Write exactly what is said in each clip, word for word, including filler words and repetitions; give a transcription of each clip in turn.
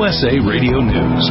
U S A Radio News.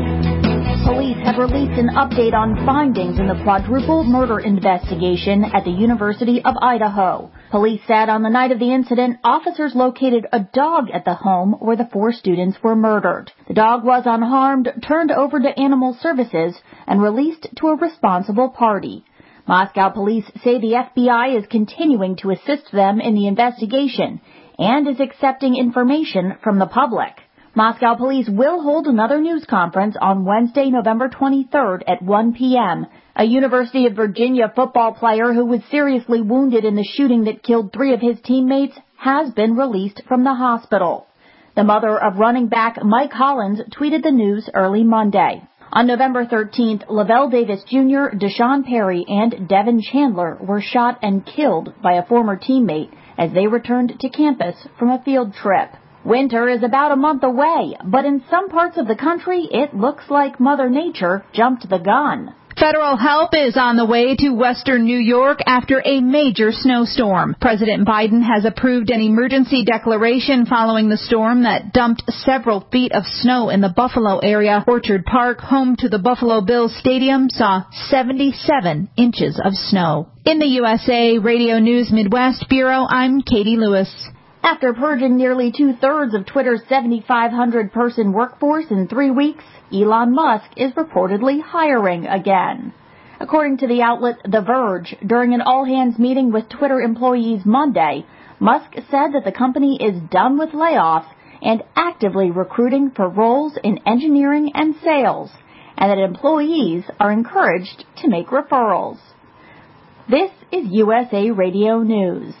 Police have released an update on findings in the quadruple murder investigation at the University of Idaho. Police said on the night of the incident, officers located a dog at the home where the four students were murdered. The dog was unharmed, turned over to Animal Services, and released to a responsible party. Moscow police say the F B I is continuing to assist them in the investigation and is accepting information from the public. Moscow police will hold another news conference on Wednesday, November twenty-third at one p.m. A University of Virginia football player who was seriously wounded in the shooting that killed three of his teammates has been released from the hospital. The mother of running back Mike Hollins tweeted the news early Monday. On November thirteenth, Lavelle Davis Junior, Deshaun Perry, and Devin Chandler were shot and killed by a former teammate as they returned to campus from a field trip. Winter is about a month away, but in some parts of the country, it looks like Mother Nature jumped the gun. Federal help is on the way to western New York after a major snowstorm. President Biden has approved an emergency declaration following the storm that dumped several feet of snow in the Buffalo area. Orchard Park, home to the Buffalo Bills Stadium, saw seventy-seven inches of snow. In the U S A Radio News Midwest Bureau, I'm Katie Lewis. After purging nearly two-thirds of Twitter's seventy-five hundred person workforce in three weeks, Elon Musk is reportedly hiring again. According to the outlet The Verge, during an all-hands meeting with Twitter employees Monday, Musk said that the company is done with layoffs and actively recruiting for roles in engineering and sales, and that employees are encouraged to make referrals. This is U S A Radio News.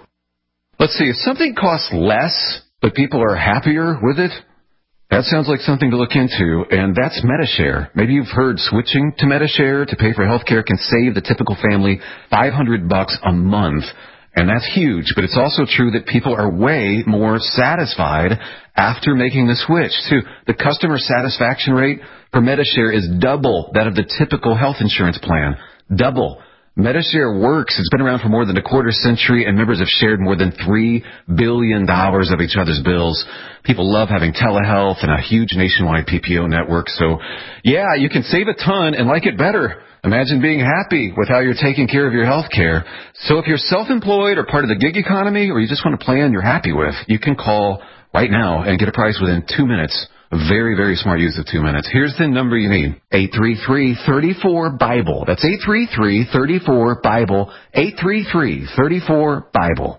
Let's see, if something costs less, but people are happier with it, that sounds like something to look into, and that's Medi-Share. Maybe you've heard switching to Medi-Share to pay for health care can save the typical family five hundred bucks a month, and that's huge, but it's also true that people are way more satisfied after making the switch, too. The customer satisfaction rate for Medi-Share is double that of the typical health insurance plan. Double. Medi-Share works. It's been around for more than a quarter century, and members have shared more than three billion dollars of each other's bills. People love having telehealth and a huge nationwide P P O network. So, yeah, you can save a ton and like it better. Imagine being happy with how you're taking care of your health care. So if you're self-employed or part of the gig economy, or you just want a plan you're happy with, you can call right now and get a price within two minutes. Very, very smart use of two minutes. Here's the number you need. eight three three, three four, BIBLE. That's eight three three, three four, BIBLE. eight three three, three four, BIBLE.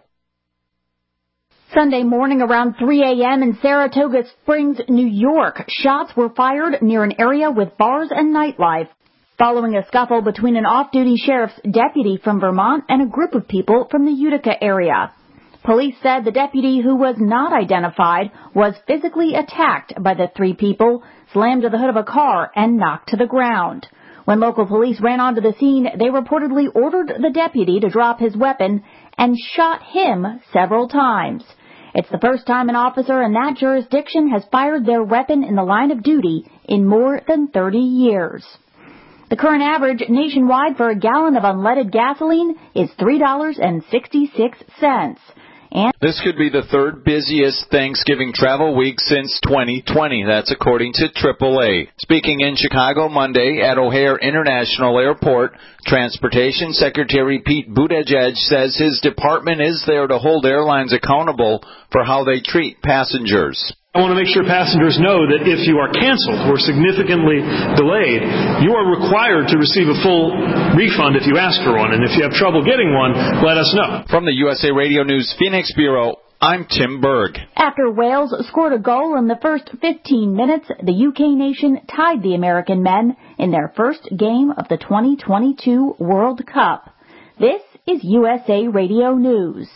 Sunday morning around three a.m. in Saratoga Springs, New York, shots were fired near an area with bars and nightlife, following a scuffle between an off-duty sheriff's deputy from Vermont and a group of people from the Utica area. Police said the deputy, who was not identified, was physically attacked by the three people, slammed to the hood of a car, and knocked to the ground. When local police ran onto the scene, they reportedly ordered the deputy to drop his weapon and shot him several times. It's the first time an officer in that jurisdiction has fired their weapon in the line of duty in more than thirty years. The current average nationwide for a gallon of unleaded gasoline is three dollars and sixty-six cents. And this could be the third busiest Thanksgiving travel week since twenty twenty. That's according to triple A. Speaking in Chicago Monday at O'Hare International Airport, Transportation Secretary Pete Buttigieg says his department is there to hold airlines accountable for how they treat passengers. I want to make sure passengers know that if you are canceled or significantly delayed, you are required to receive a full refund if you ask for one. And if you have trouble getting one, let us know. From the U S A Radio News Phoenix Bureau, I'm Tim Berg. After Wales scored a goal in the first fifteen minutes, the U K nation tied the American men in their first game of the twenty twenty-two World Cup. This is U S A Radio News.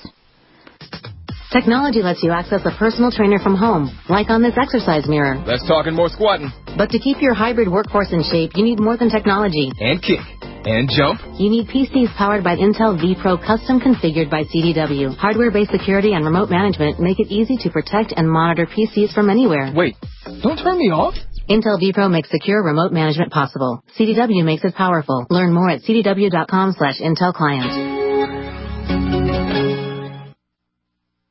Technology lets you access a personal trainer from home, like on this exercise mirror. Less talking, more squatting. But to keep your hybrid workforce in shape, you need more than technology. And kick. And jump. You need P Cs powered by Intel vPro, custom configured by C D W. Hardware-based security and remote management make it easy to protect and monitor P Cs from anywhere. Wait, don't turn me off. Intel vPro makes secure remote management possible. C D W makes it powerful. Learn more at c d w dot com slash Intel Client.